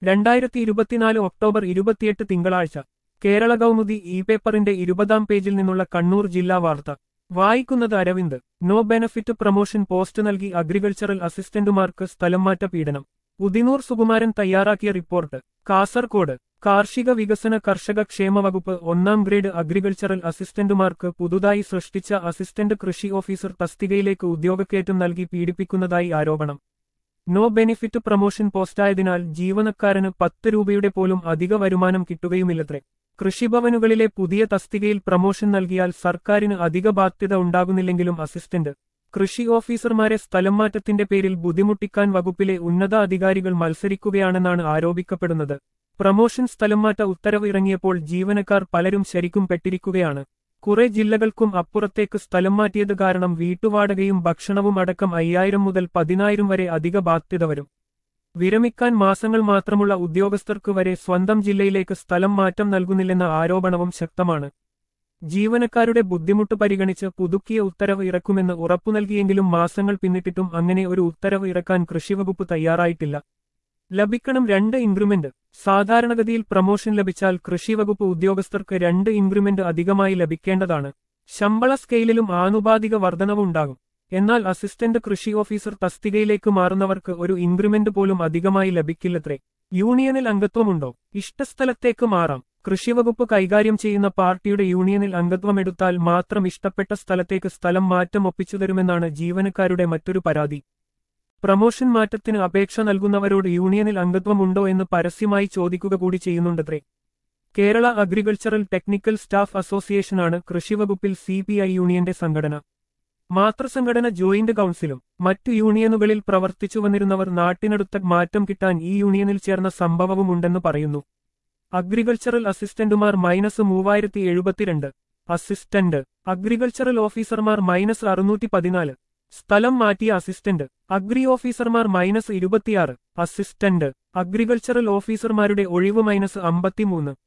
2024 October 28 തിങ്കളാഴ്ച Kerala Kaumudi E പേപ്പറിന്റെ 20-ാം പേജിൽ നിന്നുള്ള കണ്ണൂർ ജില്ലാ വാർത്ത വായിക്കുന്നത് Aravind. No benefit promotion post നൽകി അഗ്രികൾച്ചറൽ അസിസ്റ്റന്റുമാർക്ക് സ്ഥലംമാറ്റ പീഡനം. ഉദിനൂർ സുകുമാരൻ തയ്യാറാക്കിയ റിപ്പോർട്ട്. കാസർകോട് കാർഷിക വികസന കർഷക ക്ഷേമ വകുപ്പ് 1-ാം ഗ്രേഡ് അഗ്രികൾച്ചറൽ അസിസ്റ്റന്റുമാർക്ക് പുതുതായി സൃഷ്ടിച്ച അസിസ്റ്റന്റ് കൃഷി ഓഫീസർ തസ്തികയിലേക്ക് ഉദ്യോഗക്കയറ്റം നൽകി പീഡിപ്പിക്കുന്നതായി ആരോപണം. നോ ബെനിഫിറ്റ് പ്രൊമോഷൻ പോസ്റ്റായതിനാൽ ജീവനക്കാരന് 10 രൂപയുടെ പോലും അധിക വരുമാനം കിട്ടുകയുമില്ലത്രേ. കൃഷിഭവനുകളിലെ പുതിയ തസ്തികയിൽ പ്രൊമോഷൻ നൽകിയാൽ സർക്കാരിന് അധിക ബാധ്യത ഉണ്ടാകുന്നില്ലെങ്കിലും അസിസ്റ്റന്റ് കൃഷി ഓഫീസർമാരെ സ്ഥലംമാറ്റത്തിന്റെ പേരിൽ ബുദ്ധിമുട്ടിക്കാൻ വകുപ്പിലെ ഉന്നത അധികാരികൾ മത്സരിക്കുകയാണെന്നാണ് ആരോപിക്കപ്പെടുന്നത്. പ്രൊമോഷൻ സ്ഥലംമാറ്റ ഉത്തരവ് ഇറങ്ങിയപ്പോൾ ജീവനക്കാർ പലരും ശരിക്കും പെട്ടിരിക്കുകയാണ്. കുറെ ജില്ലകൾക്കും അപ്പുറത്തേക്ക് സ്ഥലം മാറ്റിയത് കാരണം വീട്ടുവാടകയും ഭക്ഷണവും അടക്കം 5000 മുതൽ 10000 വരെ അധിക ബാധ്യത വരും. വിരമിക്കാൻ മാസങ്ങൾ മാത്രമുള്ള ഉദ്യോഗസ്ഥർക്ക് വരെ സ്വന്തം ജില്ലയിലേക്ക് സ്ഥലം മാറ്റം നൽകുന്നില്ലെന്ന ആരോപണവും ശക്തമാണ്. ജീവനക്കാരുടെ ബുദ്ധിമുട്ട് പരിഗണിച്ച് പുതുക്കിയ ഉത്തരവ് ഇറക്കുമെന്ന് ഉറപ്പു നൽകിയെങ്കിലും മാസങ്ങൾ പിന്നിട്ടിട്ടും അങ്ങനെ ഒരു ഉത്തരവ് ഇറക്കാൻ കൃഷിവകുപ്പ് തയ്യാറായിട്ടില്ല. ലഭിക്കണം 2 ഇൻക്രിമെന്റ്. സാധാരണഗതിയിൽ പ്രൊമോഷൻ ലഭിച്ചാൽ കൃഷിവകുപ്പ് ഉദ്യോഗസ്ഥർക്ക് 2 ഇൻക്രിമെന്റ് അധികമായി ലഭിക്കേണ്ടതാണ്. ശമ്പള സ്കെയിലിലും ആനുപാതിക വർധനവുണ്ടാകും. എന്നാൽ അസിസ്റ്റന്റ് കൃഷി ഓഫീസർ തസ്തികയിലേക്ക് മാറുന്നവർക്ക് ഒരു ഇൻക്രിമെന്റ് പോലും അധികമായി ലഭിക്കില്ലത്രേ. യൂണിയനിൽ അംഗത്വമുണ്ടോ? ഇഷ്ടസ്ഥലത്തേക്ക് മാറാം. കൃഷിവകുപ്പ് കൈകാര്യം ചെയ്യുന്ന പാർട്ടിയുടെ യൂണിയനിൽ അംഗത്വമെടുത്താൽ മാത്രം ഇഷ്ടപ്പെട്ട സ്ഥലത്തേക്ക് സ്ഥലം മാറ്റം ഒപ്പിച്ചുതരുമെന്നാണ് ജീവനക്കാരുടെ മറ്റൊരു പരാതി. പ്രൊമോഷൻ മാറ്റത്തിന് അപേക്ഷ നൽകുന്നവരോട് യൂണിയനിൽ അംഗത്വമുണ്ടോ എന്ന് പരസ്യമായി ചോദിക്കുക കൂടി ചെയ്യുന്നുണ്ടത്രേ. കേരള അഗ്രികൾച്ചറൽ ടെക്നിക്കൽ സ്റ്റാഫ് അസോസിയേഷനാണ് കൃഷിവകുപ്പിൽ CPI യൂണിയന്റെ സംഘടന. മാതൃസംഘടന ജോയിന്റ് കൗൺസിലും. മറ്റു യൂണിയനുകളിൽ പ്രവർത്തിച്ചു വന്നിരുന്നവർ നാട്ടിനടുത്ത മാറ്റം കിട്ടാൻ ഈ യൂണിയനിൽ ചേർന്ന സംഭവവുമുണ്ടെന്ന് പറയുന്നു. അഗ്രികൾച്ചറൽ അസിസ്റ്റന്റുമാർ -3072. അസിസ്റ്റന്റ് അഗ്രികൾച്ചറൽ ഓഫീസർമാർ -614. സ്ഥലം മാറ്റിയ അസിസ്റ്റന്റ് അഗ്രി ഓഫീസർമാർ -26. അസിസ്റ്റന്റ് അഗ്രികൾച്ചറൽ ഓഫീസർമാരുടെ ഒഴിവ് -53.